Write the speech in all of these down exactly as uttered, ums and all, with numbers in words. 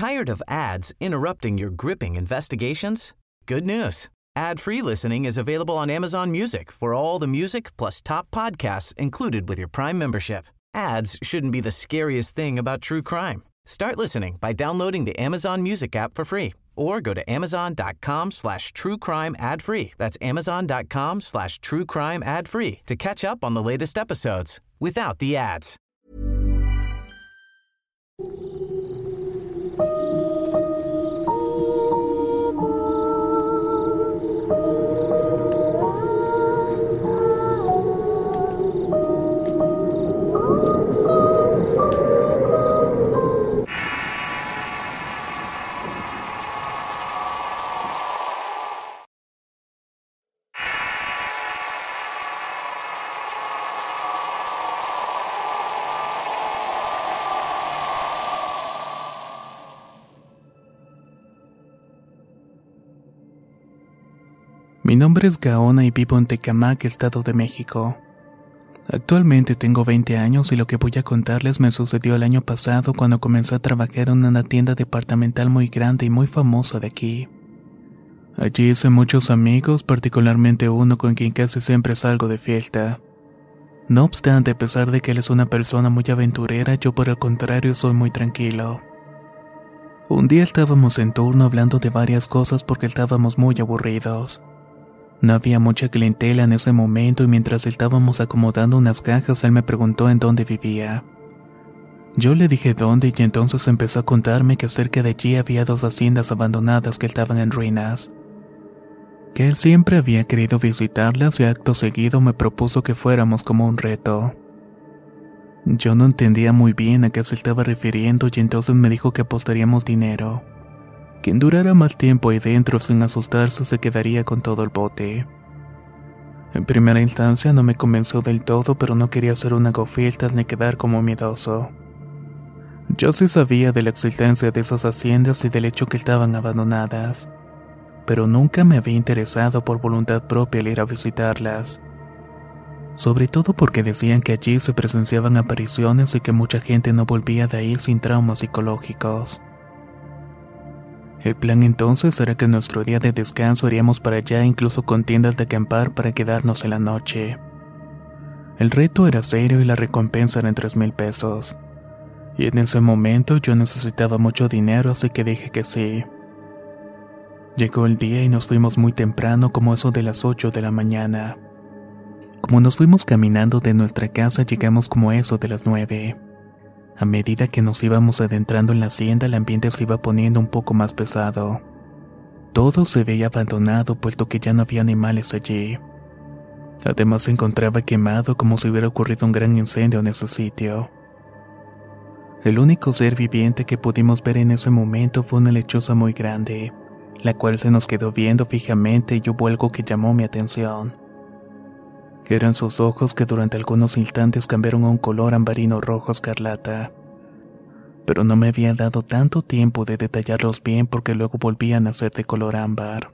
Tired of ads interrupting your gripping investigations? Good news. Ad-free listening is available on Amazon Music for all the music plus top podcasts included with your Prime membership. Ads shouldn't be the scariest thing about true crime. Start listening by downloading the Amazon Music app for free or go to amazon.com slash true crime ad free. That's amazon.com slash true crime ad free to catch up on the latest episodes without the ads. Mi nombre es Gaona y vivo en Tecamac, Estado de México. Actualmente tengo veinte años y lo que voy a contarles me sucedió el año pasado cuando comencé a trabajar en una tienda departamental muy grande y muy famosa de aquí. Allí hice muchos amigos, particularmente uno con quien casi siempre salgo de fiesta. No obstante, a pesar de que él es una persona muy aventurera, yo por el contrario soy muy tranquilo. Un día estábamos en turno hablando de varias cosas porque estábamos muy aburridos. No había mucha clientela en ese momento y mientras estábamos acomodando unas cajas él me preguntó en dónde vivía. Yo le dije dónde y entonces empezó a contarme que cerca de allí había dos haciendas abandonadas que estaban en ruinas. Que él siempre había querido visitarlas y acto seguido me propuso que fuéramos como un reto. Yo no entendía muy bien a qué se estaba refiriendo y entonces me dijo que apostaríamos dinero. Quien durara más tiempo ahí dentro sin asustarse se quedaría con todo el bote. En primera instancia no me convenció del todo, pero no quería hacer una gofilta ni quedar como miedoso. Yo sí sabía de la existencia de esas haciendas y del hecho que estaban abandonadas, pero nunca me había interesado por voluntad propia el ir a visitarlas. Sobre todo porque decían que allí se presenciaban apariciones y que mucha gente no volvía de ahí sin traumas psicológicos. El plan entonces era que nuestro día de descanso iríamos para allá incluso con tiendas de acampar para quedarnos en la noche. El reto era serio y la recompensa eran tres mil pesos. Y en ese momento yo necesitaba mucho dinero así que dije que sí. Llegó el día y nos fuimos muy temprano como eso de las ocho de la mañana. Como nos fuimos caminando de nuestra casa llegamos como eso de las nueve. A medida que nos íbamos adentrando en la hacienda, el ambiente se iba poniendo un poco más pesado. Todo se veía abandonado, puesto que ya no había animales allí. Además se encontraba quemado como si hubiera ocurrido un gran incendio en ese sitio. El único ser viviente que pudimos ver en ese momento fue una lechuza muy grande, la cual se nos quedó viendo fijamente y hubo algo que llamó mi atención. Eran sus ojos que durante algunos instantes cambiaron a un color ambarino rojo escarlata. Pero no me había dado tanto tiempo de detallarlos bien porque luego volvían a ser de color ámbar.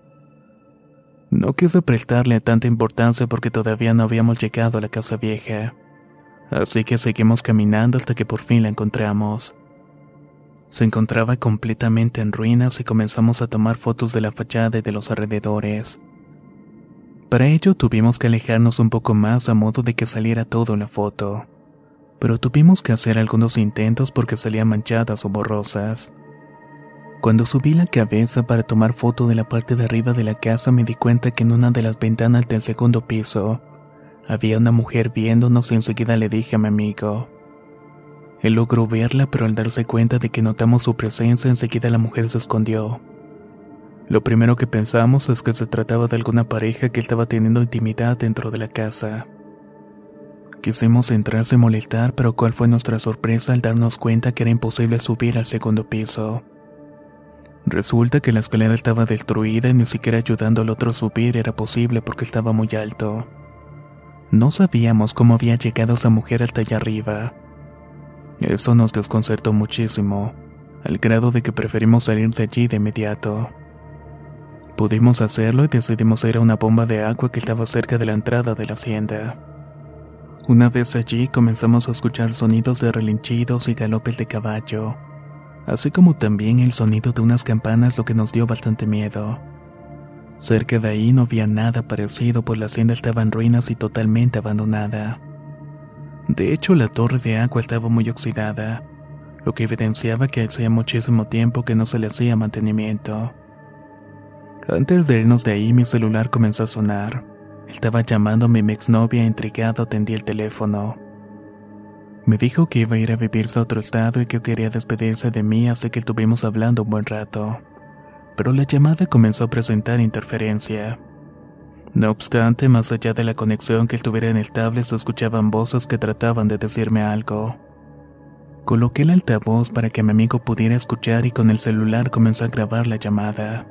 No quise prestarle tanta importancia porque todavía no habíamos llegado a la casa vieja. Así que seguimos caminando hasta que por fin la encontramos. Se encontraba completamente en ruinas y comenzamos a tomar fotos de la fachada y de los alrededores. Para ello tuvimos que alejarnos un poco más a modo de que saliera todo en la foto. Pero tuvimos que hacer algunos intentos porque salían manchadas o borrosas. Cuando subí la cabeza para tomar foto de la parte de arriba de la casa me di cuenta que en una de las ventanas del segundo piso había una mujer viéndonos y enseguida le dije a mi amigo. Él logró verla, pero al darse cuenta de que notamos su presencia enseguida la mujer se escondió. Lo primero que pensamos es que se trataba de alguna pareja que estaba teniendo intimidad dentro de la casa. Quisimos entrar sin molestar, pero cuál fue nuestra sorpresa al darnos cuenta que era imposible subir al segundo piso. Resulta que la escalera estaba destruida y ni siquiera ayudando al otro a subir era posible porque estaba muy alto. No sabíamos cómo había llegado esa mujer hasta allá arriba. Eso nos desconcertó muchísimo, al grado de que preferimos salir de allí de inmediato. Pudimos hacerlo y decidimos ir a una bomba de agua que estaba cerca de la entrada de la hacienda. Una vez allí comenzamos a escuchar sonidos de relinchidos y galopes de caballo. así como también el sonido de unas campanas, lo que nos dio bastante miedo. Cerca de ahí no había nada parecido, pues la hacienda estaba en ruinas y totalmente abandonada. De hecho, la torre de agua estaba muy oxidada, lo que evidenciaba que hacía muchísimo tiempo que no se le hacía mantenimiento. Antes de irnos de ahí, mi celular comenzó a sonar. Estaba llamándome mi exnovia, intrigado atendí el teléfono. Me dijo que iba a ir a vivirse a otro estado y que quería despedirse de mí, así que estuvimos hablando un buen rato. Pero la llamada comenzó a presentar interferencia. No obstante, más allá de la conexión que estuviera inestable, se escuchaban voces que trataban de decirme algo. Coloqué el altavoz para que mi amigo pudiera escuchar y con el celular comenzó a grabar la llamada.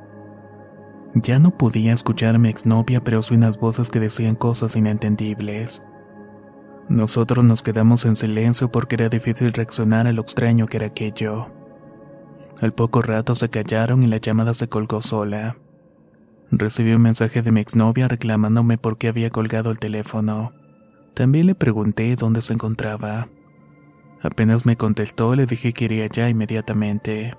Ya no podía escuchar a mi exnovia, pero sí unas voces que decían cosas inentendibles. Nosotros nos quedamos en silencio porque era difícil reaccionar a lo extraño que era aquello. Al poco rato se callaron y la llamada se colgó sola. Recibí un mensaje de mi exnovia reclamándome por qué había colgado el teléfono. También le pregunté dónde se encontraba. Apenas me contestó, le dije que iría ya inmediatamente.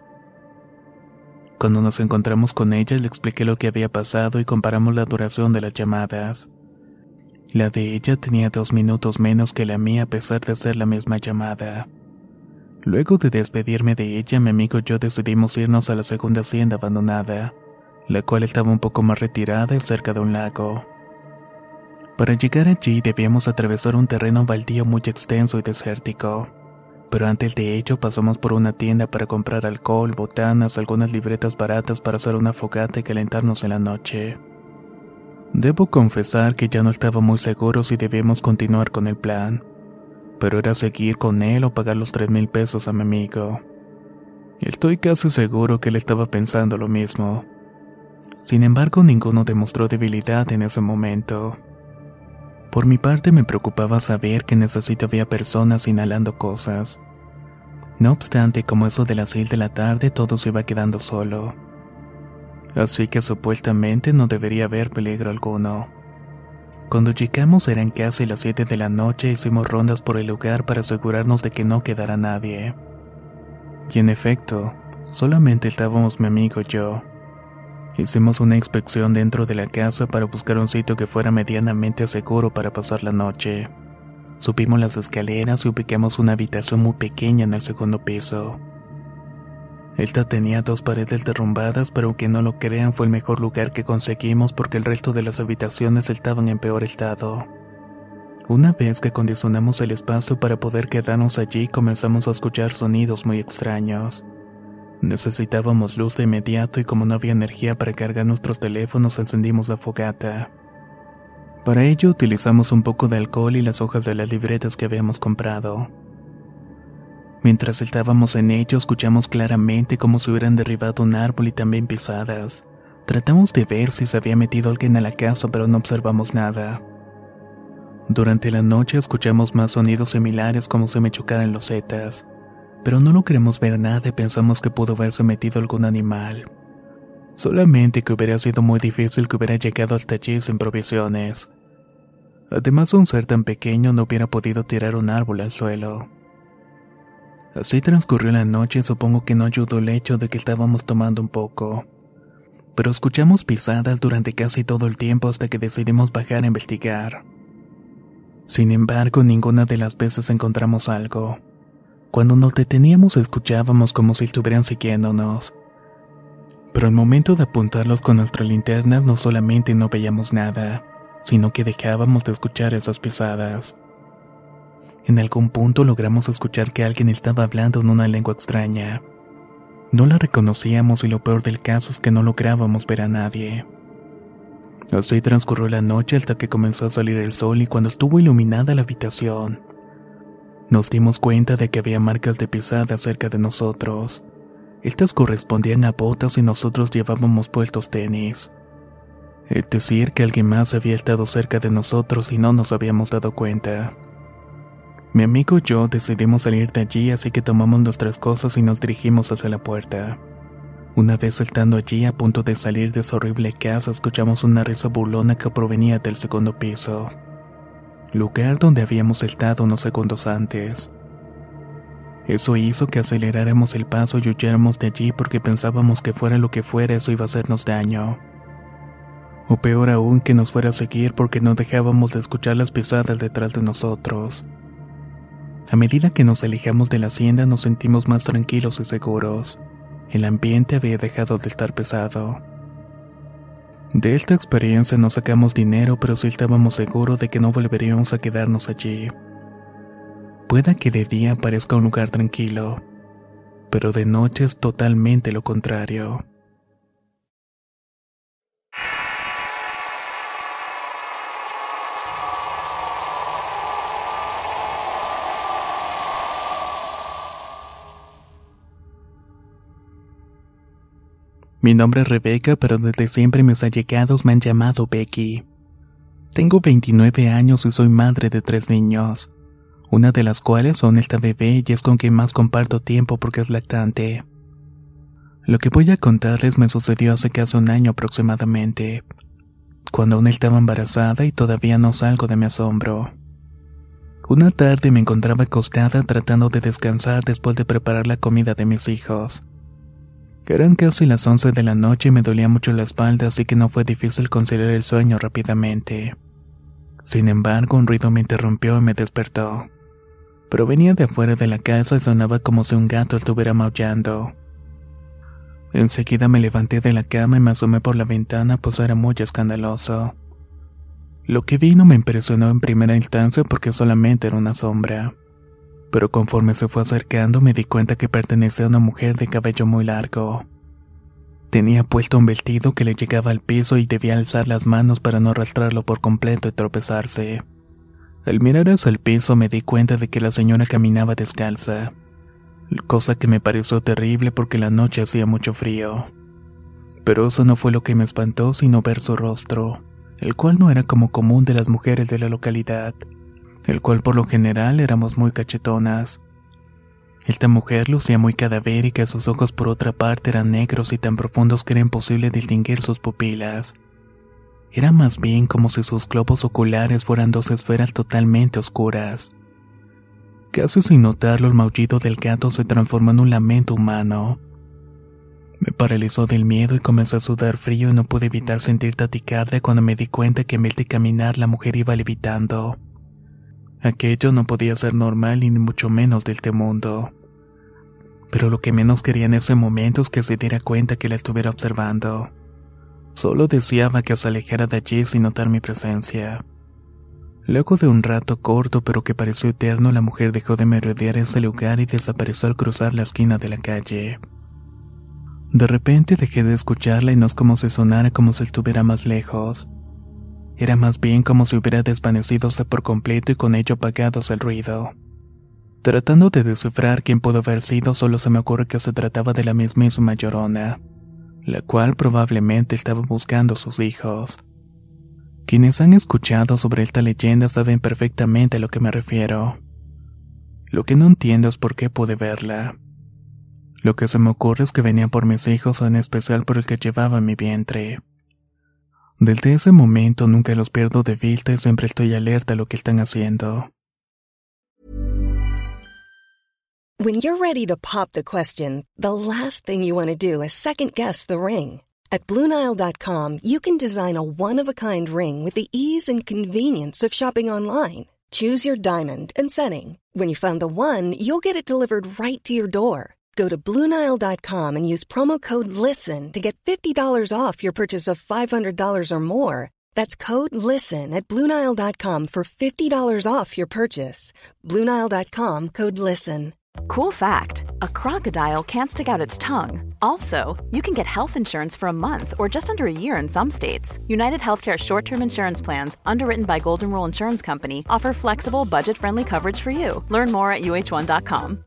Cuando nos encontramos con ella, le expliqué lo que había pasado y comparamos la duración de las llamadas. La de ella tenía dos minutos menos que la mía a pesar de ser la misma llamada. Luego de despedirme de ella, mi amigo y yo decidimos irnos a la segunda hacienda abandonada, la cual estaba un poco más retirada y cerca de un lago. Para llegar allí debíamos atravesar un terreno baldío muy extenso y desértico. Pero antes de ello pasamos por una tienda para comprar alcohol, botanas, algunas libretas baratas para hacer una fogata y calentarnos en la noche. Debo confesar que ya no estaba muy seguro si debíamos continuar con el plan, pero era seguir con él o pagar los tres mil pesos a mi amigo. Estoy casi seguro que él estaba pensando lo mismo. Sin embargo, ninguno demostró debilidad en ese momento. Por mi parte me preocupaba saber que en ese sitio había personas inhalando cosas. No obstante, como eso de las seis de la tarde todo se iba quedando solo. Así que supuestamente no debería haber peligro alguno. Cuando llegamos eran casi las siete de la noche e hicimos rondas por el lugar para asegurarnos de que no quedara nadie. Y en efecto, solamente estábamos mi amigo y yo. Hicimos una inspección dentro de la casa para buscar un sitio que fuera medianamente seguro para pasar la noche. Subimos las escaleras y ubicamos una habitación muy pequeña en el segundo piso. Esta tenía dos paredes derrumbadas, pero aunque no lo crean fue el mejor lugar que conseguimos porque el resto de las habitaciones estaban en peor estado. Una vez que acondicionamos el espacio para poder quedarnos allí, comenzamos a escuchar sonidos muy extraños. Necesitábamos luz de inmediato y como no había energía para cargar nuestros teléfonos, encendimos la fogata. Para ello utilizamos un poco de alcohol y las hojas de las libretas que habíamos comprado. Mientras estábamos en ello, escuchamos claramente como si hubieran derribado un árbol y también pisadas. Tratamos de ver si se había metido alguien a la casa, pero no observamos nada. Durante la noche escuchamos más sonidos similares como si me chocaran losetas. Pero no logramos ver nada y pensamos que pudo haberse metido algún animal. Solamente que hubiera sido muy difícil que hubiera llegado hasta allí sin provisiones. Además, un ser tan pequeño no hubiera podido tirar un árbol al suelo. Así transcurrió la noche y supongo que no ayudó el hecho de que estábamos tomando un poco. Pero escuchamos pisadas durante casi todo el tiempo hasta que decidimos bajar a investigar. Sin embargo, ninguna de las veces encontramos algo. Cuando nos deteníamos escuchábamos como si estuvieran siguiéndonos. Pero al momento de apuntarlos con nuestra linterna no solamente no veíamos nada, sino que dejábamos de escuchar esas pisadas. En algún punto logramos escuchar que alguien estaba hablando en una lengua extraña. No la reconocíamos y lo peor del caso es que no lográbamos ver a nadie. Así transcurrió la noche hasta que comenzó a salir el sol y cuando estuvo iluminada la habitación, nos dimos cuenta de que había marcas de pisada cerca de nosotros. Estas correspondían a botas y nosotros llevábamos puestos tenis. Es decir, que alguien más había estado cerca de nosotros y no nos habíamos dado cuenta. Mi amigo y yo decidimos salir de allí, así que tomamos nuestras cosas y nos dirigimos hacia la puerta. Una vez estando allí a punto de salir de esa horrible casa, escuchamos una risa burlona que provenía del segundo piso, lugar donde habíamos estado unos segundos antes. Eso hizo que aceleráramos el paso y huyéramos de allí porque pensábamos que fuera lo que fuera eso iba a hacernos daño. O peor aún, que nos fuera a seguir porque no dejábamos de escuchar las pisadas detrás de nosotros. A medida que nos alejamos de la hacienda nos sentimos más tranquilos y seguros. El ambiente había dejado de estar pesado. De esta experiencia no sacamos dinero, pero sí estábamos seguros de que no volveríamos a quedarnos allí. Pueda que de día parezca un lugar tranquilo, pero de noche es totalmente lo contrario. Mi nombre es Rebeca, pero desde siempre mis allegados me han llamado Becky. Tengo veintinueve años y soy madre de tres niños, una de las cuales son esta bebé y es con quien más comparto tiempo porque es lactante. Lo que voy a contarles me sucedió hace casi un año aproximadamente, cuando aún estaba embarazada y todavía no salgo de mi asombro. Una tarde me encontraba acostada tratando de descansar después de preparar la comida de mis hijos. Eran casi las once de la noche y me dolía mucho la espalda, así que no fue difícil conciliar el sueño rápidamente. Sin embargo, un ruido me interrumpió y me despertó. Provenía de afuera de la casa y sonaba como si un gato estuviera maullando. Enseguida me levanté de la cama y me asomé por la ventana, pues era muy escandaloso. Lo que vi no me impresionó en primera instancia porque solamente era una sombra. Pero conforme se fue acercando me di cuenta que pertenecía a una mujer de cabello muy largo. Tenía puesto un vestido que le llegaba al piso y debía alzar las manos para no arrastrarlo por completo y tropezarse. Al mirar hacia el piso me di cuenta de que la señora caminaba descalza, cosa que me pareció terrible porque la noche hacía mucho frío. Pero eso no fue lo que me espantó, sino ver su rostro, el cual no era como común de las mujeres de la localidad, el cual por lo general éramos muy cachetonas. Esta mujer lucía muy cadavérica, sus ojos por otra parte eran negros y tan profundos que era imposible distinguir sus pupilas. Era más bien como si sus globos oculares fueran dos esferas totalmente oscuras. Casi sin notarlo, el maullido del gato se transformó en un lamento humano. Me paralizó del miedo y comencé a sudar frío y no pude evitar sentir taquicardia cuando me di cuenta que en vez de caminar la mujer iba levitando. Aquello no podía ser normal y ni mucho menos de este mundo. Pero lo que menos quería en ese momento es que se diera cuenta que la estuviera observando. Solo deseaba que se alejara de allí sin notar mi presencia. Luego de un rato corto pero que pareció eterno, la mujer dejó de merodear ese lugar y desapareció al cruzar la esquina de la calle. De repente dejé de escucharla y no es como si sonara como si estuviera más lejos. Era más bien como si hubiera desvanecidose por completo y con ello apagados el ruido. Tratando de descifrar quién pudo haber sido, solo se me ocurre que se trataba de la mismísima Llorona, la cual probablemente estaba buscando a sus hijos. Quienes han escuchado sobre esta leyenda saben perfectamente a lo que me refiero. Lo que no entiendo es por qué pude verla. Lo que se me ocurre es que venía por mis hijos o en especial por el que llevaba en mi vientre. Desde ese momento nunca los pierdo de vista y siempre estoy alerta a lo que están haciendo. When you're ready to pop the question, the last thing you want to do is second-guess the ring. At Blue Nile dot com, you can design a one-of-a-kind ring with the ease and convenience of shopping online. Choose your diamond and setting. When you find the one, you'll get it delivered right to your door. Go to Blue Nile dot com and use promo code LISTEN to get fifty dollars off your purchase of five hundred dollars or more. That's code LISTEN at Blue Nile dot com for fifty dollars off your purchase. Blue Nile dot com, code LISTEN. Cool fact, a crocodile can't stick out its tongue. Also, you can get health insurance for a month or just under a year in some states. United Healthcare short-term insurance plans, underwritten by Golden Rule Insurance Company, offer flexible, budget-friendly coverage for you. Learn more at U H one dot com.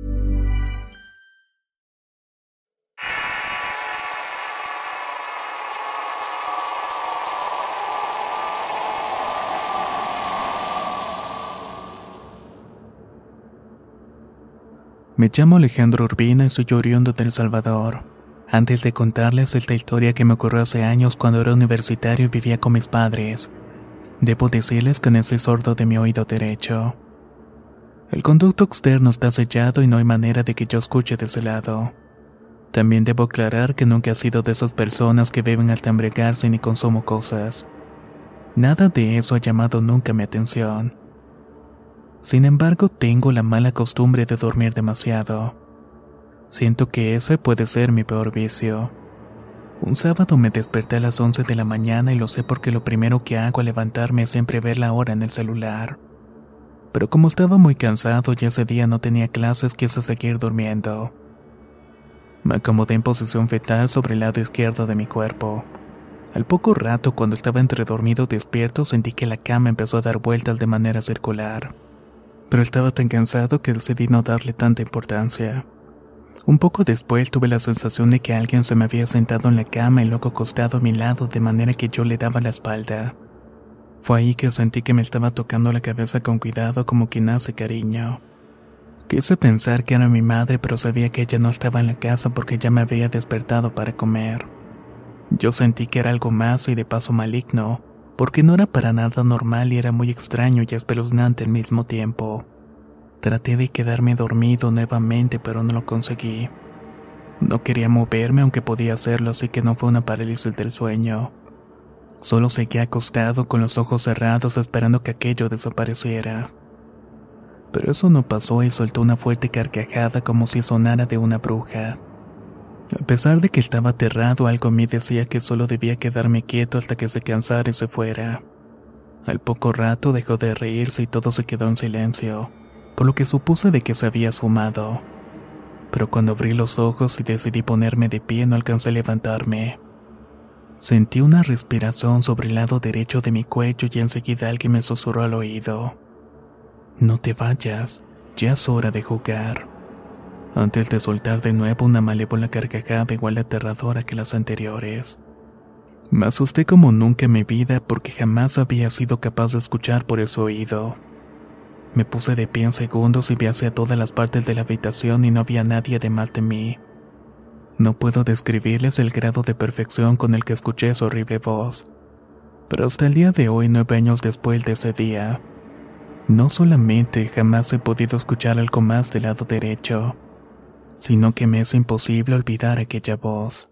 Me llamo Alejandro Urbina y soy oriundo de El Salvador. Antes de contarles esta historia que me ocurrió hace años cuando era universitario y vivía con mis padres, debo decirles que no soy sordo de mi oído derecho. El conducto externo está sellado y no hay manera de que yo escuche de ese lado. También debo aclarar que nunca he sido de esas personas que beben hasta embriagarse ni consumo cosas. Nada de eso ha llamado nunca mi atención. Sin embargo, tengo la mala costumbre de dormir demasiado. Siento que ese puede ser mi peor vicio. Un sábado me desperté a las once de la mañana y lo sé porque lo primero que hago al levantarme es siempre ver la hora en el celular. Pero como estaba muy cansado y ese día no tenía clases, quise seguir durmiendo. Me acomodé en posición fetal sobre el lado izquierdo de mi cuerpo. Al poco rato, cuando estaba entre dormido y despierto, sentí que la cama empezó a dar vueltas de manera circular. Pero estaba tan cansado que decidí no darle tanta importancia. Un poco después tuve la sensación de que alguien se me había sentado en la cama y luego acostado a mi lado de manera que yo le daba la espalda. Fue ahí que sentí que me estaba tocando la cabeza con cuidado como quien hace cariño. Quise pensar que era mi madre, pero sabía que ella no estaba en la casa porque ya me había despertado para comer. Yo sentí que era algo más y de paso maligno, porque no era para nada normal y era muy extraño y espeluznante al mismo tiempo. Traté de quedarme dormido nuevamente, pero no lo conseguí. No quería moverme aunque podía hacerlo, así que no fue una parálisis del sueño. Solo seguí acostado con los ojos cerrados esperando que aquello desapareciera. Pero eso no pasó y soltó una fuerte carcajada como si sonara de una bruja. A pesar de que estaba aterrado, algo en mí decía que solo debía quedarme quieto hasta que se cansara y se fuera. Al poco rato dejó de reírse y todo se quedó en silencio, por lo que supuse de que se había sumado. Pero cuando abrí los ojos y decidí ponerme de pie no alcancé a levantarme. Sentí una respiración sobre el lado derecho de mi cuello y enseguida alguien me susurró al oído. No te vayas, ya es hora de jugar. Antes de soltar de nuevo una malévola carcajada igual de aterradora que las anteriores. Me asusté como nunca en mi vida porque jamás había sido capaz de escuchar por ese oído. Me puse de pie en segundos y vi hacia todas las partes de la habitación y no había nadie además de mí. No puedo describirles el grado de perfección con el que escuché esa horrible voz. Pero hasta el día de hoy, nueve años después de ese día, no solamente jamás he podido escuchar algo más del lado derecho, sino que me es imposible olvidar aquella voz.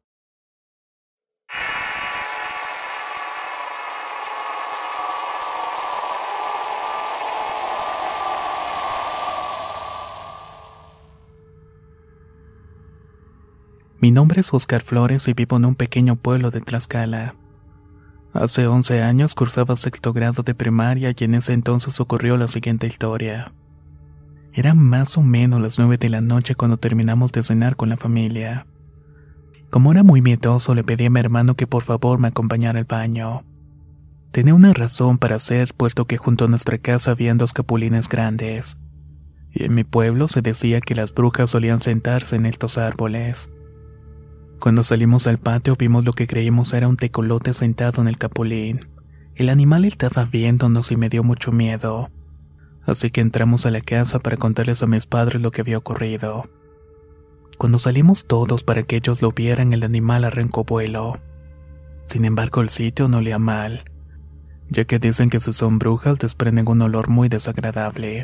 Mi nombre es Oscar Flores y vivo en un pequeño pueblo de Tlaxcala. Hace once años cursaba sexto grado de primaria y en ese entonces ocurrió la siguiente historia. Eran más o menos las nueve de la noche cuando terminamos de cenar con la familia. Como era muy miedoso, le pedí a mi hermano que por favor me acompañara al baño. Tenía una razón para hacer, puesto que junto a nuestra casa habían dos capulines grandes. Y en mi pueblo se decía que las brujas solían sentarse en estos árboles. Cuando salimos al patio vimos lo que creímos era un tecolote sentado en el capulín. El animal estaba viéndonos y me dio mucho miedo. Así que entramos a la casa para contarles a mis padres lo que había ocurrido. Cuando salimos todos para que ellos lo vieran, el animal arrancó vuelo. Sin embargo, el sitio no olía mal, ya que dicen que si son brujas desprenden un olor muy desagradable.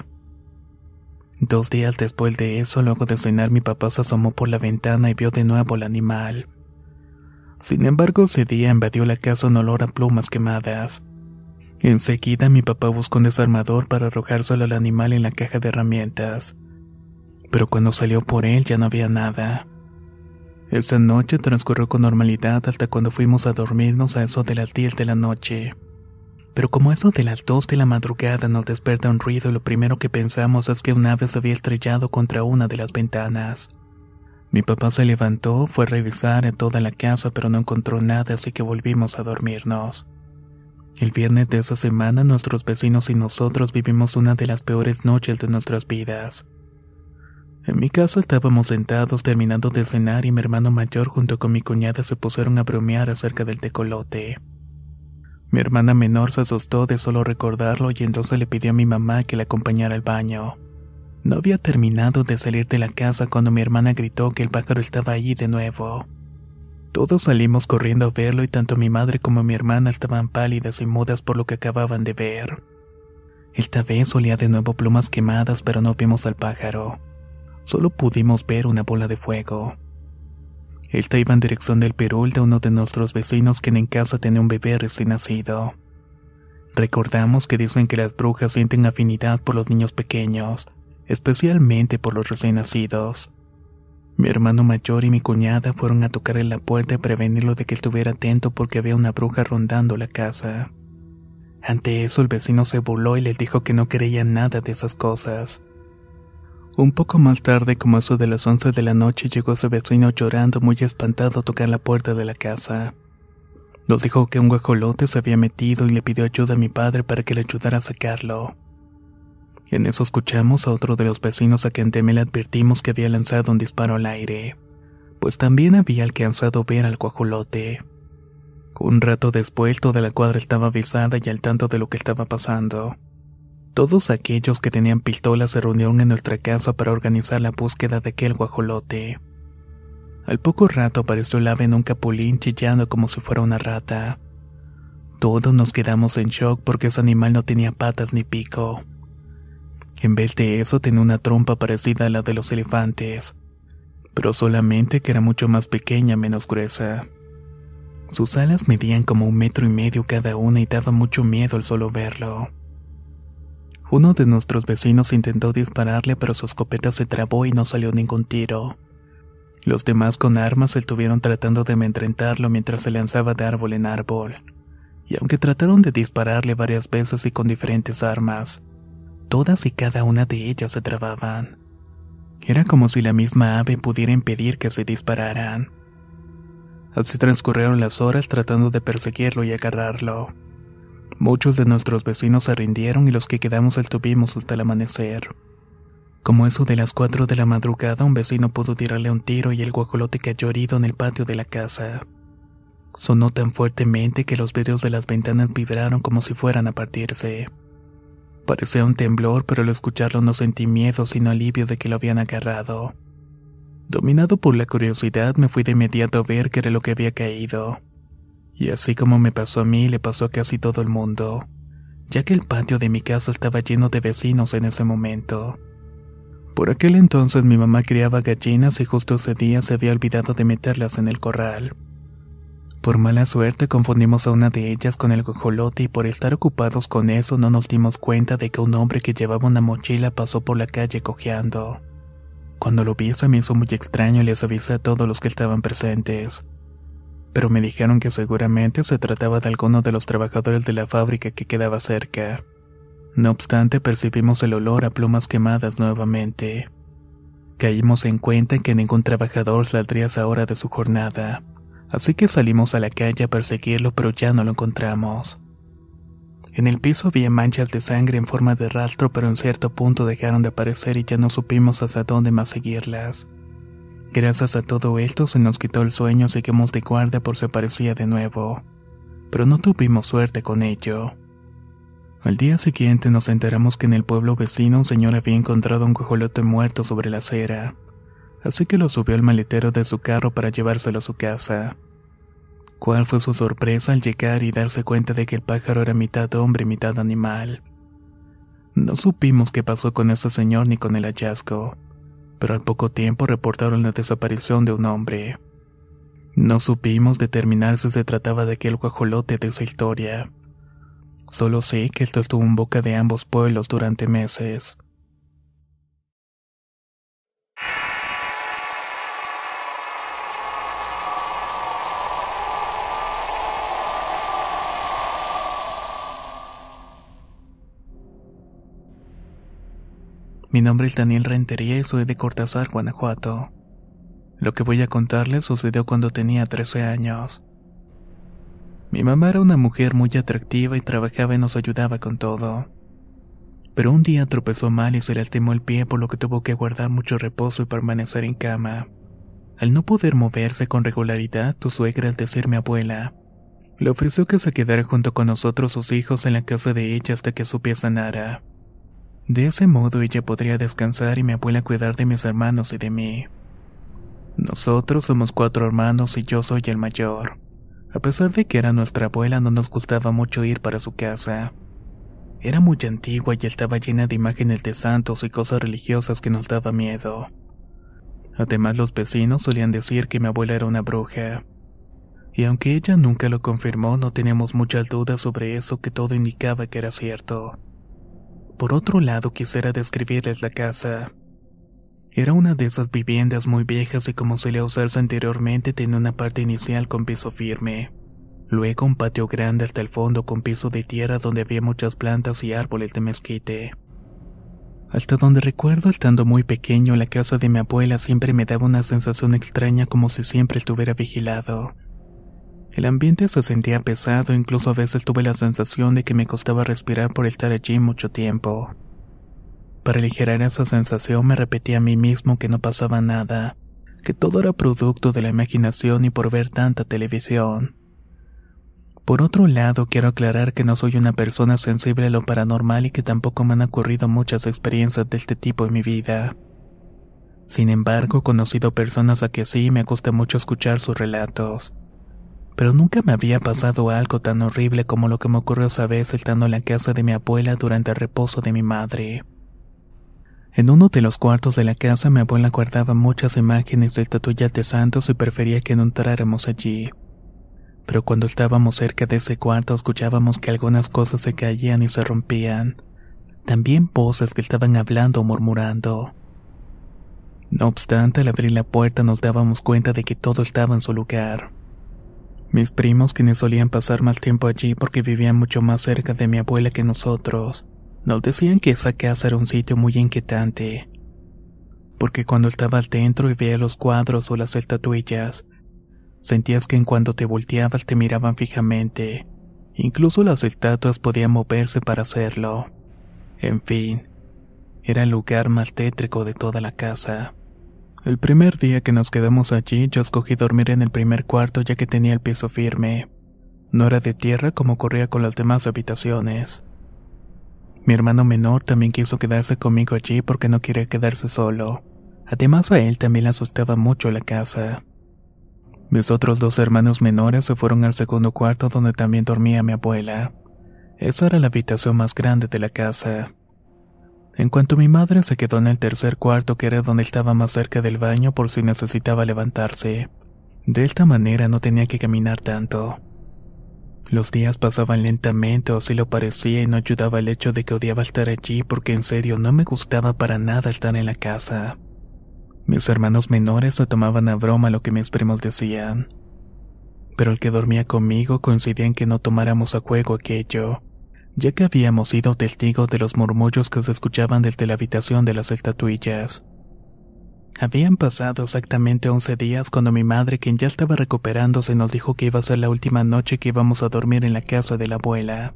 Dos días después de eso, luego de cenar, mi papá se asomó por la ventana y vio de nuevo al animal. Sin embargo, ese día invadió la casa un olor a plumas quemadas. Enseguida mi papá buscó un desarmador para arrojárselo al animal en la caja de herramientas. Pero cuando salió por él ya no había nada. Esa noche transcurrió con normalidad hasta cuando fuimos a dormirnos a eso de las diez de la noche. Pero como eso de las dos de la madrugada nos desperta un ruido y lo primero que pensamos es que un ave se había estrellado contra una de las ventanas. Mi papá se levantó, fue a revisar en toda la casa pero no encontró nada, así que volvimos a dormirnos. El viernes de esa semana nuestros vecinos y nosotros vivimos una de las peores noches de nuestras vidas. En mi casa estábamos sentados terminando de cenar y mi hermano mayor junto con mi cuñada se pusieron a bromear acerca del tecolote. Mi hermana menor se asustó de solo recordarlo y entonces le pidió a mi mamá que la acompañara al baño. No había terminado de salir de la casa cuando mi hermana gritó que el pájaro estaba allí de nuevo. Todos salimos corriendo a verlo y tanto mi madre como mi hermana estaban pálidas y mudas por lo que acababan de ver. Esta vez olía de nuevo plumas quemadas, pero no vimos al pájaro. Solo pudimos ver una bola de fuego. Esta iba en dirección del pirul de uno de nuestros vecinos, quien en casa tenía un bebé recién nacido. Recordamos que dicen que las brujas sienten afinidad por los niños pequeños, especialmente por los recién nacidos. Mi hermano mayor y mi cuñada fueron a tocar en la puerta y prevenirlo de que estuviera atento porque había una bruja rondando la casa. Ante eso el vecino se burló y les dijo que no creía nada de esas cosas. Un poco más tarde, como eso de las once de la noche, llegó ese vecino llorando muy espantado a tocar la puerta de la casa. Nos dijo que un guajolote se había metido y le pidió ayuda a mi padre para que le ayudara a sacarlo. En eso escuchamos a otro de los vecinos a quien también le advertimos que había lanzado un disparo al aire, pues también había alcanzado a ver al guajolote. Un rato después toda la cuadra estaba avisada y al tanto de lo que estaba pasando. Todos aquellos que tenían pistolas se reunieron en nuestra casa para organizar la búsqueda de aquel guajolote. Al poco rato apareció el ave en un capulín chillando como si fuera una rata. Todos nos quedamos en shock porque ese animal no tenía patas ni pico. En vez de eso tenía una trompa parecida a la de los elefantes, pero solamente que era mucho más pequeña, menos gruesa. Sus alas medían como un metro y medio cada una y daba mucho miedo al solo verlo. Uno de nuestros vecinos intentó dispararle, pero su escopeta se trabó y no salió ningún tiro. Los demás con armas estuvieron tratando de amedrentarlo mientras se lanzaba de árbol en árbol, y aunque trataron de dispararle varias veces y con diferentes armas, todas y cada una de ellas se trababan. Era como si la misma ave pudiera impedir que se dispararan. Así transcurrieron las horas tratando de perseguirlo y agarrarlo. Muchos de nuestros vecinos se rindieron y los que quedamos estuvimos hasta el amanecer. Como eso de las cuatro de la madrugada, un vecino pudo tirarle un tiro y el guajolote cayó herido en el patio de la casa. Sonó tan fuertemente que los vidrios de las ventanas vibraron como si fueran a partirse. Parecía un temblor, pero al escucharlo no sentí miedo sino alivio de que lo habían agarrado. Dominado por la curiosidad, me fui de inmediato a ver qué era lo que había caído. Y así como me pasó a mí, le pasó a casi todo el mundo, ya que el patio de mi casa estaba lleno de vecinos en ese momento. Por aquel entonces mi mamá criaba gallinas y justo ese día se había olvidado de meterlas en el corral. Por mala suerte confundimos a una de ellas con el guajolote y por estar ocupados con eso no nos dimos cuenta de que un hombre que llevaba una mochila pasó por la calle cojeando. Cuando lo vi se me hizo muy extraño y les avisé a todos los que estaban presentes. Pero me dijeron que seguramente se trataba de alguno de los trabajadores de la fábrica que quedaba cerca. No obstante, percibimos el olor a plumas quemadas nuevamente. Caímos en cuenta que ningún trabajador saldría a esa hora de su jornada, así que salimos a la calle a perseguirlo, pero ya no lo encontramos. En el piso había manchas de sangre en forma de rastro, pero en cierto punto dejaron de aparecer y ya no supimos hasta dónde más seguirlas. Gracias a todo esto se nos quitó el sueño, seguimos de guardia por si aparecía de nuevo, pero no tuvimos suerte con ello. Al día siguiente nos enteramos que en el pueblo vecino un señor había encontrado un guajolote muerto sobre la acera, así que lo subió al maletero de su carro para llevárselo a su casa. ¿Cuál fue su sorpresa al llegar y darse cuenta de que el pájaro era mitad hombre y mitad animal? No supimos qué pasó con ese señor ni con el hallazgo, pero al poco tiempo reportaron la desaparición de un hombre. No supimos determinar si se trataba de aquel guajolote de esa historia. Solo sé que esto estuvo en boca de ambos pueblos durante meses. Mi nombre es Daniel Rentería y soy de Cortázar, Guanajuato. Lo que voy a contarles sucedió cuando tenía trece años. Mi mamá era una mujer muy atractiva y trabajaba y nos ayudaba con todo. Pero un día tropezó mal y se lastimó el pie, por lo que tuvo que guardar mucho reposo y permanecer en cama. Al no poder moverse con regularidad, tu suegra, al decir mi abuela, le ofreció que se quedara junto con nosotros sus hijos en la casa de ella hasta que su pie sanara. De ese modo ella podría descansar y mi abuela cuidar de mis hermanos y de mí. Nosotros somos cuatro hermanos y yo soy el mayor. A pesar de que era nuestra abuela, no nos gustaba mucho ir para su casa. Era muy antigua y estaba llena de imágenes de santos y cosas religiosas que nos daba miedo. Además, los vecinos solían decir que mi abuela era una bruja. Y aunque ella nunca lo confirmó, no teníamos muchas dudas sobre eso, que todo indicaba que era cierto. Por otro lado, quisiera describirles la casa. Era una de esas viviendas muy viejas y como solía usarse anteriormente, tenía una parte inicial con piso firme. Luego un patio grande hasta el fondo con piso de tierra donde había muchas plantas y árboles de mezquite. Hasta donde recuerdo, estando muy pequeño, la casa de mi abuela siempre me daba una sensación extraña, como si siempre estuviera vigilado. El ambiente se sentía pesado, incluso a veces tuve la sensación de que me costaba respirar por estar allí mucho tiempo. Para aligerar esa sensación me repetía a mí mismo que no pasaba nada, que todo era producto de la imaginación y por ver tanta televisión. Por otro lado, quiero aclarar que no soy una persona sensible a lo paranormal y que tampoco me han ocurrido muchas experiencias de este tipo en mi vida. Sin embargo, he conocido personas a que sí me gusta mucho escuchar sus relatos. Pero nunca me había pasado algo tan horrible como lo que me ocurrió esa vez estando en la casa de mi abuela durante el reposo de mi madre. En uno de los cuartos de la casa mi abuela guardaba muchas imágenes de estatuillas de santos y prefería que no entráramos allí. Pero cuando estábamos cerca de ese cuarto escuchábamos que algunas cosas se caían y se rompían. También voces que estaban hablando o murmurando. No obstante, al abrir la puerta nos dábamos cuenta de que todo estaba en su lugar. Mis primos, quienes solían pasar más tiempo allí porque vivían mucho más cerca de mi abuela que nosotros, nos decían que esa casa era un sitio muy inquietante. Porque cuando estabas dentro y veías los cuadros o las estatuillas, sentías que en cuanto te volteabas te miraban fijamente. Incluso las estatuas podían moverse para hacerlo. En fin, era el lugar más tétrico de toda la casa. El primer día que nos quedamos allí, yo escogí dormir en el primer cuarto ya que tenía el piso firme. No era de tierra como ocurría con las demás habitaciones. Mi hermano menor también quiso quedarse conmigo allí porque no quería quedarse solo. Además, a él también le asustaba mucho la casa. Mis otros dos hermanos menores se fueron al segundo cuarto donde también dormía mi abuela. Esa era la habitación más grande de la casa. En cuanto mi madre se quedó en el tercer cuarto, que era donde estaba más cerca del baño por si necesitaba levantarse. De esta manera no tenía que caminar tanto. Los días pasaban lentamente, o así lo parecía, y no ayudaba el hecho de que odiaba estar allí porque en serio no me gustaba para nada estar en la casa. Mis hermanos menores se tomaban a broma lo que mis primos decían. Pero el que dormía conmigo coincidía en que no tomáramos a juego aquello, ya que habíamos sido testigos de los murmullos que se escuchaban desde la habitación de las estatuillas. Habían pasado exactamente once días cuando mi madre, quien ya estaba recuperándose, nos dijo que iba a ser la última noche que íbamos a dormir en la casa de la abuela.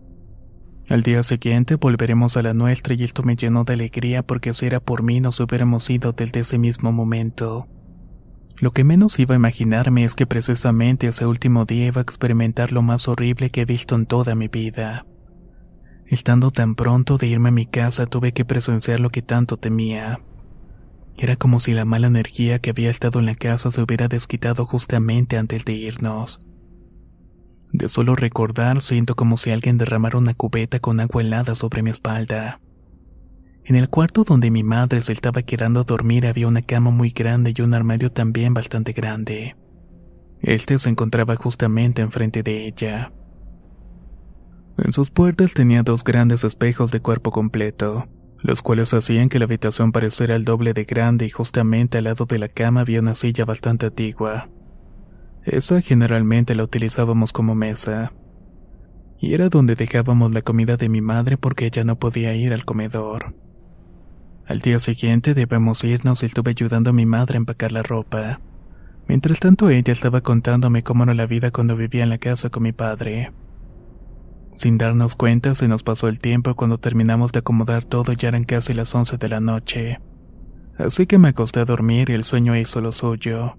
Al día siguiente volveremos a la nuestra y esto me llenó de alegría porque si era por mí nos hubiéramos ido desde ese mismo momento. Lo que menos iba a imaginarme es que precisamente ese último día iba a experimentar lo más horrible que he visto en toda mi vida. Estando tan pronto de irme a mi casa tuve que presenciar lo que tanto temía. Era como si la mala energía que había estado en la casa se hubiera desquitado justamente antes de irnos. De solo recordar siento como si alguien derramara una cubeta con agua helada sobre mi espalda. En el cuarto donde mi madre se estaba quedando a dormir había una cama muy grande y un armario también bastante grande. Este se encontraba justamente enfrente de ella. En sus puertas tenía dos grandes espejos de cuerpo completo, los cuales hacían que la habitación pareciera el doble de grande y justamente al lado de la cama había una silla bastante antigua. Esa generalmente la utilizábamos como mesa. Y era donde dejábamos la comida de mi madre porque ella no podía ir al comedor. Al día siguiente debemos irnos y estuve ayudando a mi madre a empacar la ropa. Mientras tanto ella estaba contándome cómo era la vida cuando vivía en la casa con mi padre. Sin darnos cuenta se nos pasó el tiempo. Cuando terminamos de acomodar todo ya eran casi las once de la noche. Así que me acosté a dormir y el sueño hizo lo suyo.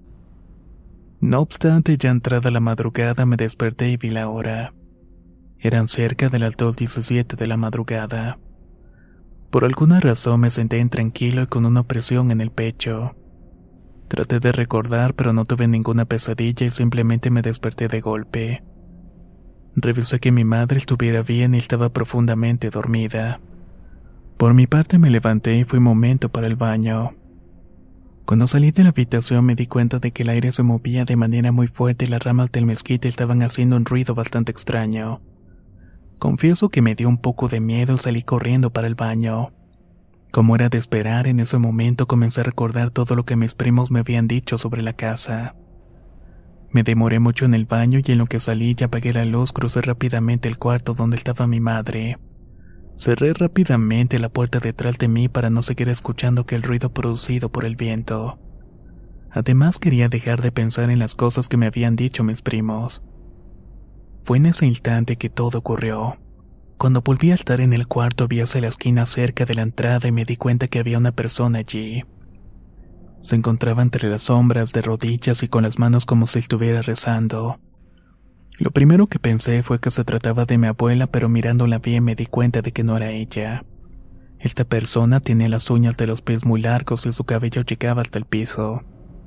No obstante, ya entrada la madrugada me desperté y vi la hora. Eran cerca de las dos diecisiete de la madrugada. Por alguna razón me senté intranquilo y con una opresión en el pecho. Traté de recordar, pero no tuve ninguna pesadilla y simplemente me desperté de golpe. Revisé que mi madre estuviera bien y estaba profundamente dormida. Por mi parte me levanté y fui un momento para el baño. Cuando salí de la habitación me di cuenta de que el aire se movía de manera muy fuerte y las ramas del mezquite estaban haciendo un ruido bastante extraño. Confieso que me dio un poco de miedo y salí corriendo para el baño. Como era de esperar, en ese momento comencé a recordar todo lo que mis primos me habían dicho sobre la casa. Me demoré mucho en el baño y en lo que salí y apagué la luz crucé rápidamente el cuarto donde estaba mi madre. Cerré rápidamente la puerta detrás de mí para no seguir escuchando aquel ruido producido por el viento. Además quería dejar de pensar en las cosas que me habían dicho mis primos. Fue en ese instante que todo ocurrió. Cuando volví a estar en el cuarto vi hacia la esquina cerca de la entrada y me di cuenta que había una persona allí. Se encontraba entre las sombras, de rodillas y con las manos como si estuviera rezando. Lo primero que pensé fue que se trataba de mi abuela, pero mirándola bien me di cuenta de que no era ella. Esta persona tenía las uñas de los pies muy largos y su cabello llegaba hasta el piso.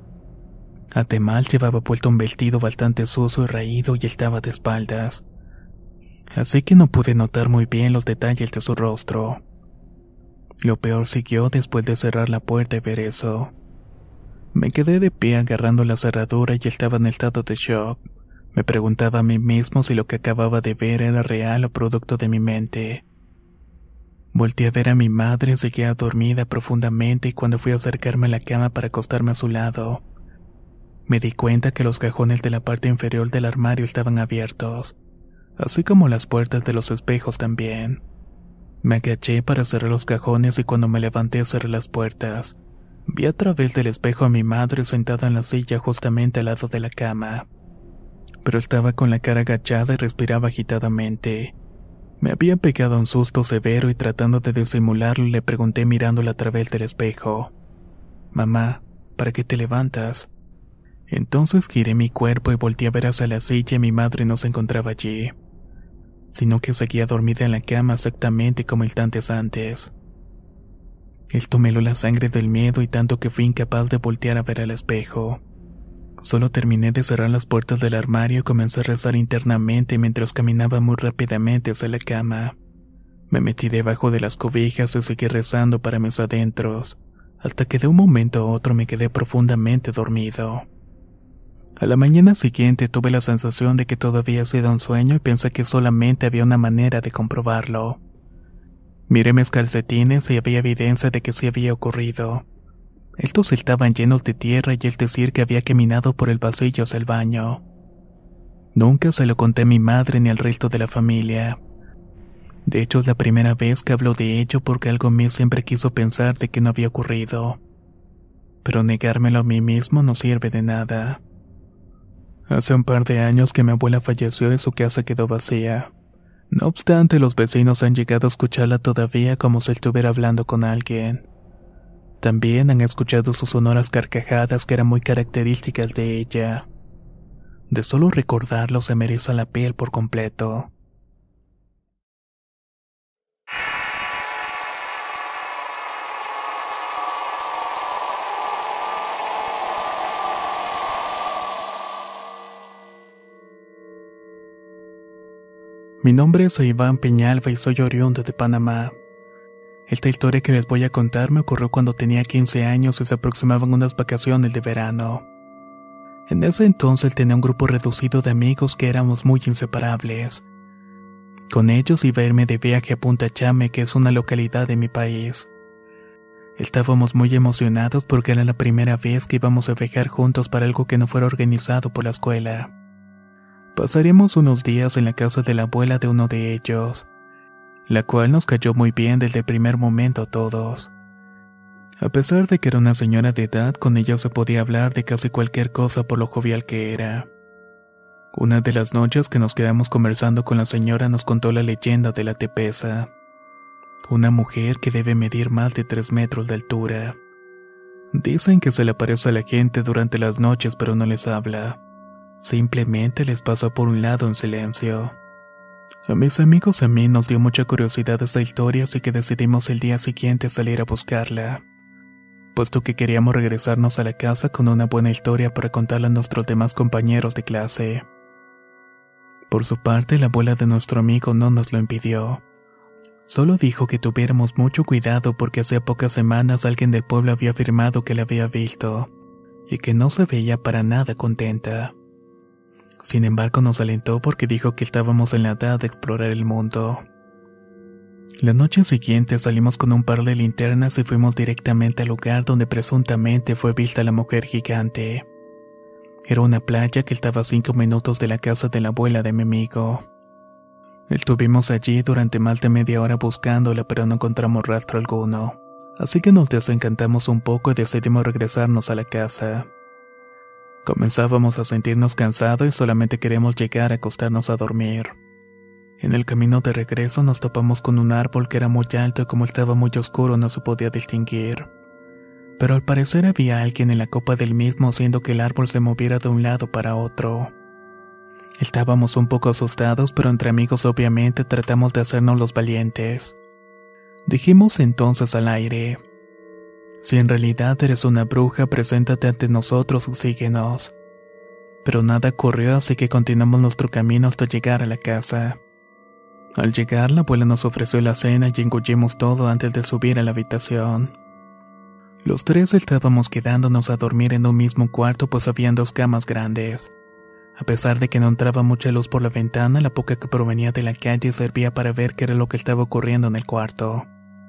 Además llevaba puesto un vestido bastante sucio y raído y estaba de espaldas. Así que no pude notar muy bien los detalles de su rostro. Lo peor siguió después de cerrar la puerta y ver eso. Me quedé de pie agarrando la cerradura y estaba en estado de shock. Me preguntaba a mí mismo si lo que acababa de ver era real o producto de mi mente. Volteé a ver a mi madre, seguía dormida profundamente y cuando fui a acercarme a la cama para acostarme a su lado, me di cuenta que los cajones de la parte inferior del armario estaban abiertos, así como las puertas de los espejos también. Me agaché para cerrar los cajones y cuando me levanté cerré las puertas. Vi a través del espejo a mi madre sentada en la silla justamente al lado de la cama, pero estaba con la cara agachada y respiraba agitadamente. Me había pegado un susto severo y tratando de disimularlo le pregunté mirándola a través del espejo: «Mamá, ¿para qué te levantas?». Entonces giré mi cuerpo y volteé a ver hacia la silla y mi madre no se encontraba allí, sino que seguía dormida en la cama exactamente como instantes antes. Esto me heló la sangre del miedo y tanto que fui incapaz de voltear a ver al espejo. Solo terminé de cerrar las puertas del armario y comencé a rezar internamente mientras caminaba muy rápidamente hacia la cama. Me metí debajo de las cobijas y seguí rezando para mis adentros, hasta que de un momento a otro me quedé profundamente dormido. A la mañana siguiente tuve la sensación de que todo había sido un sueño y pensé que solamente había una manera de comprobarlo. Miré mis calcetines y había evidencia de que sí había ocurrido. Estos estaban llenos de tierra y es decir que había caminado por el pasillo hacia el baño. Nunca se lo conté a mi madre ni al resto de la familia. De hecho es la primera vez que hablo de ello porque algo en mí siempre quiso pensar de que no había ocurrido. Pero negármelo a mí mismo no sirve de nada. Hace un par de años que mi abuela falleció y su casa quedó vacía. No obstante, los vecinos han llegado a escucharla todavía como si estuviera hablando con alguien. También han escuchado sus sonoras carcajadas que eran muy características de ella. De solo recordarlo se me eriza la piel por completo. Mi nombre es Iván Peñalba y soy oriundo de Panamá. Esta historia que les voy a contar me ocurrió cuando tenía quince años y se aproximaban unas vacaciones de verano. En ese entonces tenía un grupo reducido de amigos que éramos muy inseparables. Con ellos iba a irme de viaje a Punta Chame, que es una localidad de mi país. Estábamos muy emocionados porque era la primera vez que íbamos a viajar juntos para algo que no fuera organizado por la escuela. Pasaríamos unos días en la casa de la abuela de uno de ellos, la cual nos cayó muy bien desde el primer momento a todos. A pesar de que era una señora de edad, con ella se podía hablar de casi cualquier cosa por lo jovial que era. Una de las noches que nos quedamos conversando con la señora nos contó la leyenda de la Tepesa, una mujer que debe medir más de tres metros de altura. Dicen que se le aparece a la gente durante las noches pero no les habla. Simplemente les pasa por un lado en silencio. A mis amigos y a mí nos dio mucha curiosidad esta historia, así que decidimos el día siguiente salir a buscarla, puesto que queríamos regresarnos a la casa con una buena historia para contarle a nuestros demás compañeros de clase. Por su parte, la abuela de nuestro amigo no nos lo impidió. Solo dijo que tuviéramos mucho cuidado porque hace pocas semanas alguien del pueblo había afirmado que la había visto, y que no se veía para nada contenta. Sin embargo, nos alentó porque dijo que estábamos en la edad de explorar el mundo. La noche siguiente salimos con un par de linternas y fuimos directamente al lugar donde presuntamente fue vista la mujer gigante. Era una playa que estaba a cinco minutos de la casa de la abuela de mi amigo. Estuvimos allí durante más de media hora buscándola, pero no encontramos rastro alguno. Así que nos desencantamos un poco y decidimos regresarnos a la casa. Comenzábamos a sentirnos cansados y solamente queríamos llegar a acostarnos a dormir. En el camino de regreso nos topamos con un árbol que era muy alto y como estaba muy oscuro no se podía distinguir. Pero al parecer había alguien en la copa del mismo haciendo que el árbol se moviera de un lado para otro. Estábamos un poco asustados, pero entre amigos obviamente tratamos de hacernos los valientes. Dijimos entonces al aire: si en realidad eres una bruja, preséntate ante nosotros y síguenos. Pero nada ocurrió, así que continuamos nuestro camino hasta llegar a la casa. Al llegar, la abuela nos ofreció la cena y engullimos todo antes de subir a la habitación. Los tres estábamos quedándonos a dormir en un mismo cuarto, pues habían dos camas grandes. A pesar de que no entraba mucha luz por la ventana, la poca que provenía de la calle servía para ver qué era lo que estaba ocurriendo en el cuarto.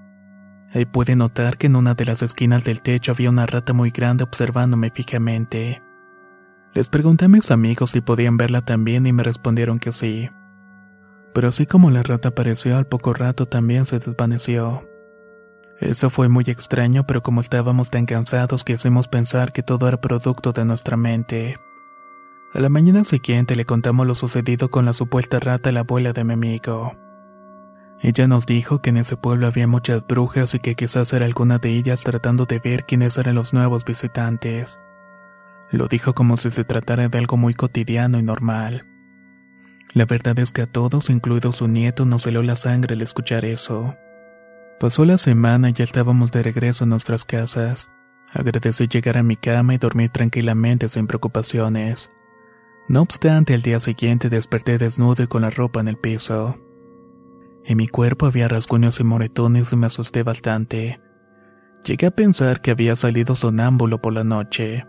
Ahí pude notar que en una de las esquinas del techo había una rata muy grande observándome fijamente. Les pregunté a mis amigos si podían verla también y me respondieron que sí. Pero así como la rata apareció, al poco rato también se desvaneció. Eso fue muy extraño, pero como estábamos tan cansados quisimos pensar que todo era producto de nuestra mente. A la mañana siguiente le contamos lo sucedido con la supuesta rata a la abuela de mi amigo. Ella nos dijo que en ese pueblo había muchas brujas y que quizás era alguna de ellas tratando de ver quiénes eran los nuevos visitantes. Lo dijo como si se tratara de algo muy cotidiano y normal. La verdad es que a todos, incluido su nieto, nos heló la sangre al escuchar eso. Pasó la semana y ya estábamos de regreso a nuestras casas. Agradecí llegar a mi cama y dormir tranquilamente sin preocupaciones. No obstante, al día siguiente desperté desnudo y con la ropa en el piso. En mi cuerpo había rasguños y moretones y me asusté bastante. Llegué a pensar que había salido sonámbulo por la noche.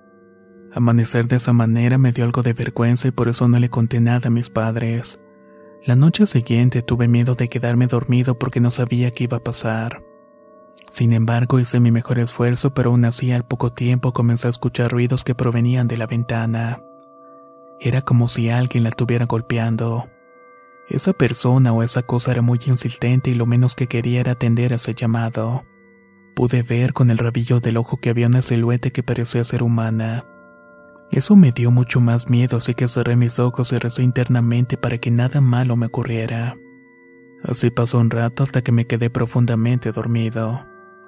Amanecer de esa manera me dio algo de vergüenza y por eso no le conté nada a mis padres. La noche siguiente tuve miedo de quedarme dormido porque no sabía qué iba a pasar. Sin embargo, hice mi mejor esfuerzo, pero aún así al poco tiempo comencé a escuchar ruidos que provenían de la ventana. Era como si alguien la estuviera golpeando. Esa persona o esa cosa era muy insistente y lo menos que quería era atender a ese llamado. Pude ver con el rabillo del ojo que había una silueta que parecía ser humana. Eso me dio mucho más miedo, así que cerré mis ojos y recé internamente para que nada malo me ocurriera. Así pasó un rato hasta que me quedé profundamente dormido.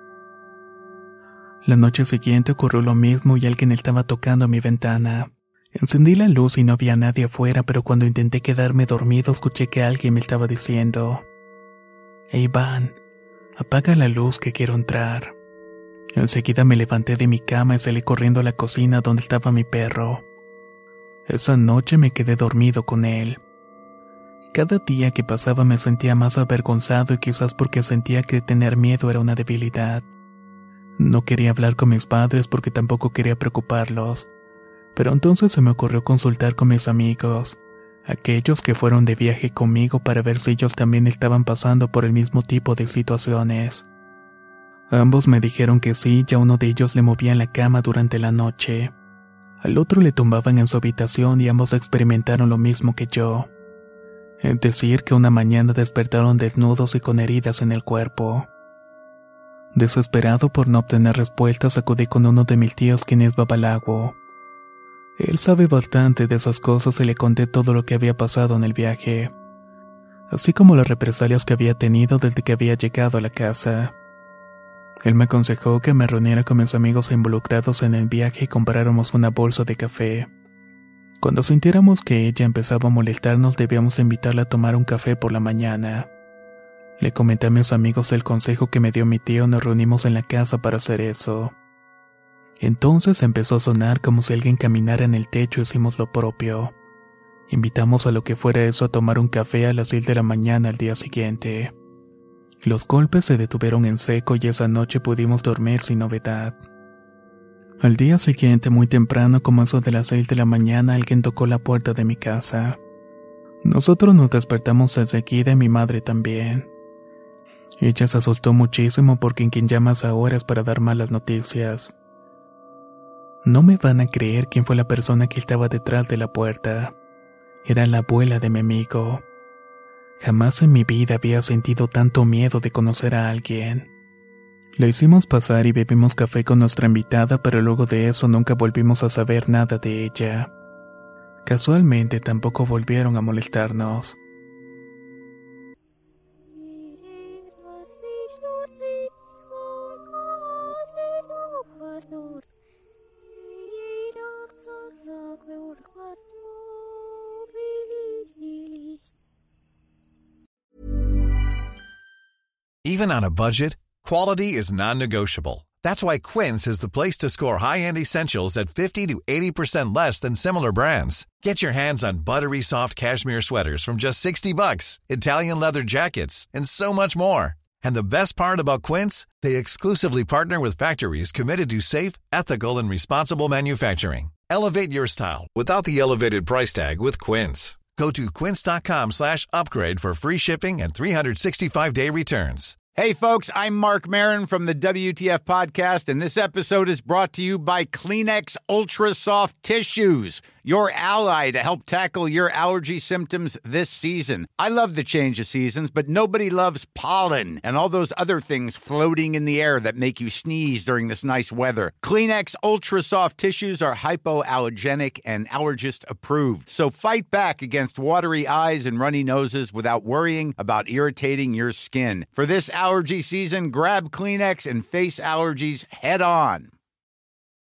La noche siguiente ocurrió lo mismo y alguien estaba tocando mi ventana. Encendí la luz y no había nadie afuera, pero cuando intenté quedarme dormido escuché que alguien me estaba diciendo: «Hey Van, apaga la luz que quiero entrar». Enseguida me levanté de mi cama y salí corriendo a la cocina donde estaba mi perro. Esa noche me quedé dormido con él. Cada día que pasaba me sentía más avergonzado y quizás porque sentía que tener miedo era una debilidad. No quería hablar con mis padres porque tampoco quería preocuparlos. Pero entonces se me ocurrió consultar con mis amigos, aquellos que fueron de viaje conmigo para ver si ellos también estaban pasando por el mismo tipo de situaciones. Ambos me dijeron que sí y a uno de ellos le movían la cama durante la noche. Al otro le tumbaban en su habitación y ambos experimentaron lo mismo que yo. Es decir, que una mañana despertaron desnudos y con heridas en el cuerpo. Desesperado por no obtener respuestas, acudí con uno de mis tíos quien es babalago. Él sabe bastante de esas cosas y le conté todo lo que había pasado en el viaje, así como las represalias que había tenido desde que había llegado a la casa. Él me aconsejó que me reuniera con mis amigos involucrados en el viaje y compráramos una bolsa de café. Cuando sintiéramos que ella empezaba a molestarnos, debíamos invitarla a tomar un café por la mañana. Le comenté a mis amigos el consejo que me dio mi tío y nos reunimos en la casa para hacer eso. Entonces empezó a sonar como si alguien caminara en el techo y hicimos lo propio. Invitamos a lo que fuera eso a tomar un café a las seis de la mañana al día siguiente. Los golpes se detuvieron en seco y esa noche pudimos dormir sin novedad. Al día siguiente, muy temprano, como eso de las seis de la mañana, alguien tocó la puerta de mi casa. Nosotros nos despertamos enseguida y mi madre también. Ella se asustó muchísimo porque en quien llamas ahora es para dar malas noticias. No me van a creer quién fue la persona que estaba detrás de la puerta. Era la abuela de mi amigo. Jamás en mi vida había sentido tanto miedo de conocer a alguien. Le hicimos pasar y bebimos café con nuestra invitada, pero luego de eso nunca volvimos a saber nada de ella. Casualmente tampoco volvieron a molestarnos. Even on a budget, quality is non-negotiable. That's why Quince is the place to score high-end essentials at fifty to eighty percent less than similar brands. Get your hands on buttery soft cashmere sweaters from just sixty bucks, Italian leather jackets, and so much more. And the best part about Quince, they exclusively partner with factories committed to safe, ethical, and responsible manufacturing. Elevate your style without the elevated price tag with Quince. Go to quince.com slash upgrade for free shipping and three sixty-five day returns. Hey, folks, I'm Mark Maron from the W T F Podcast, and this episode is brought to you by Kleenex Ultra Soft Tissues, your ally to help tackle your allergy symptoms this season. I love the change of seasons, but nobody loves pollen and all those other things floating in the air that make you sneeze during this nice weather. Kleenex Ultra Soft Tissues are hypoallergenic and allergist approved, so fight back against watery eyes and runny noses without worrying about irritating your skin. For this allergy season, grab Kleenex and face allergies head on.